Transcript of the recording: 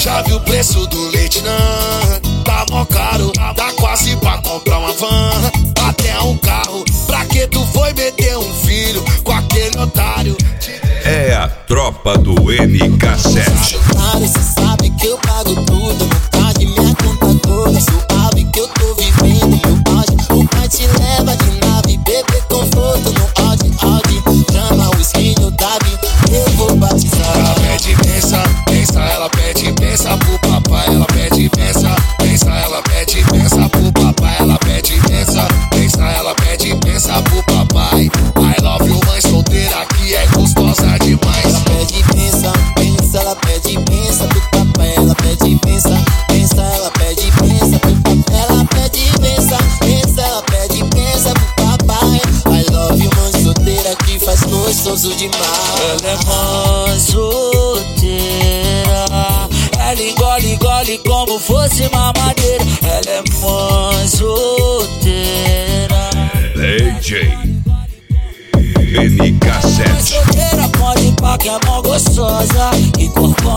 Já viu o preço do leite, não? Tá mó caro, tá quase pra comprar uma van, até um carro. Pra que tu foi meter um filho com aquele otário? É a tropa do MK7. Cê sabe que eu pago tudo, metade minha conta toda. Suave que eu tô vivendo meu auge. O pai te leva de nave, bebê conforto no Audi. Chama o skin no Davi, eu vou batizar. Ela pede pensa, pensa, ela pede pensa pro papai. Ela pede pensa, pensa, ela pede pensa pro papai. Ela pede pensa, pensa, ela pede pensa pro papai. I love you, mãe solteira que é gostosa demais. Ela pede pensa, pensa, ela pede pensa pro papai. Ela pede pensa, pensa, ela pede pensa pro papai. Ela pede pensa, pensa, ela pede pensa pro papai. I love you, mãe solteira que faz gostoso demais. Ela é mãe solteira, ela engole como fosse mamadeira. Ela é mãe solteira, DJ MK7. solteira pode ir pra que é mó gostosa. Que corpão